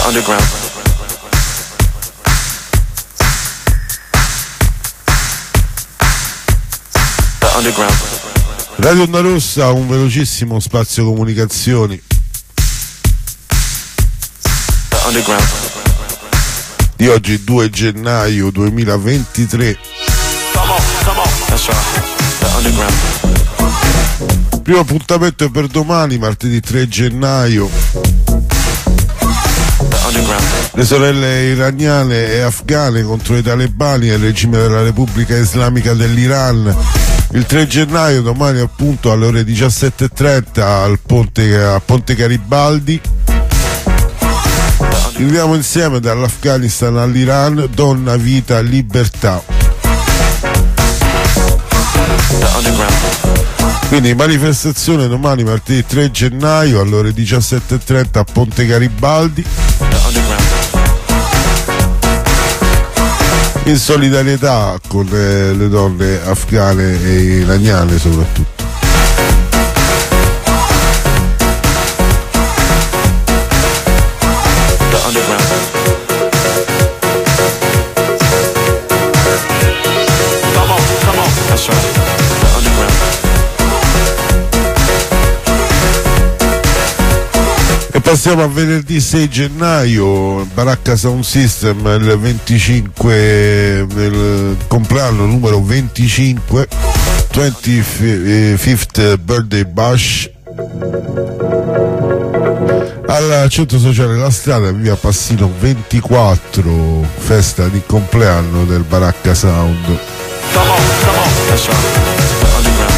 Underground. The Underground. Radio Onda Rossa, un velocissimo spazio comunicazioni. The Underground. Di oggi 2 gennaio 2023. Come on. That's right. The Underground. Primo appuntamento è per domani, martedì 3 gennaio. The Underground. Le sorelle iraniane e afghane contro i talebani e il regime della Repubblica Islamica dell'Iran. Il 3 gennaio, domani appunto alle ore 17:30 a Ponte Garibaldi. Viviamo insieme dall'Afghanistan all'Iran, donna, vita, libertà. The Underground. Quindi manifestazione domani martedì 3 gennaio alle ore 17:30 a Ponte Garibaldi. The Underground. In solidarietà con le donne afghane e iraniane soprattutto. The Underground. Come on. That's right. The Underground. E passiamo a venerdì 6 gennaio, Baracca Sound System, il 25, nel compleanno numero 25, 25th Birthday Bash, al centro sociale La Strada, via Passino 24, festa di compleanno del Baracca Sound. Come on. That's right. The Underground.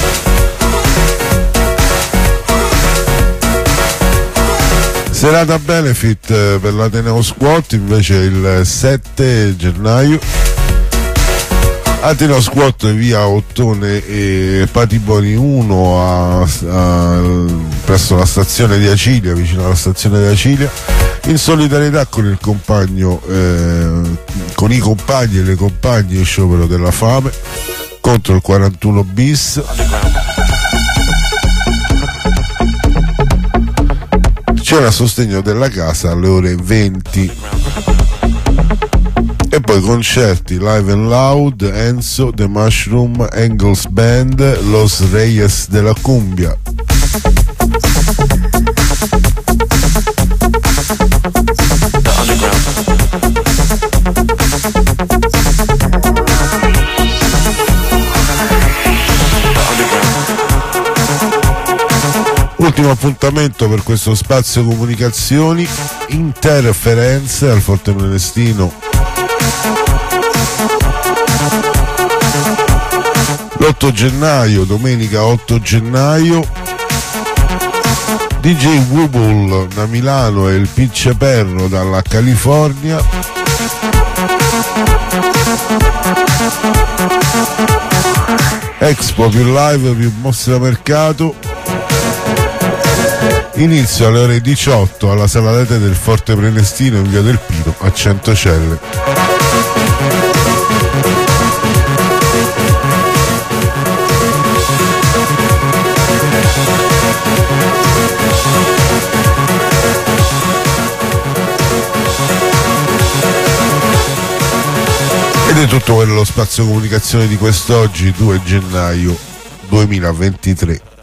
Serata benefit per l'Ateneo Squat invece il 7 gennaio. Ateneo Squat via Ottone e Patiboni 1 presso la stazione di Acilia, vicino alla stazione di Acilia, in solidarietà con il compagno, con i compagni e le compagne sciopero della fame contro il 41 bis. C'era a sostegno della casa alle ore 20 e poi concerti Live and Loud, Enzo, The Mushroom, Engels Band, Los Reyes de la Cumbia. The Underground. Ultimo appuntamento per questo spazio comunicazioni, Interferenze al Forte Prenestino l'8 gennaio, domenica 8 gennaio, DJ Wubble da Milano e il Pince Perro dalla California. Expo più live più mostra mercato. Inizio alle ore 18 alla Sala Rete del Forte Prenestino in via del Pino a Centocelle. Ed è tutto quello lo spazio comunicazione di quest'oggi 2 gennaio 2023.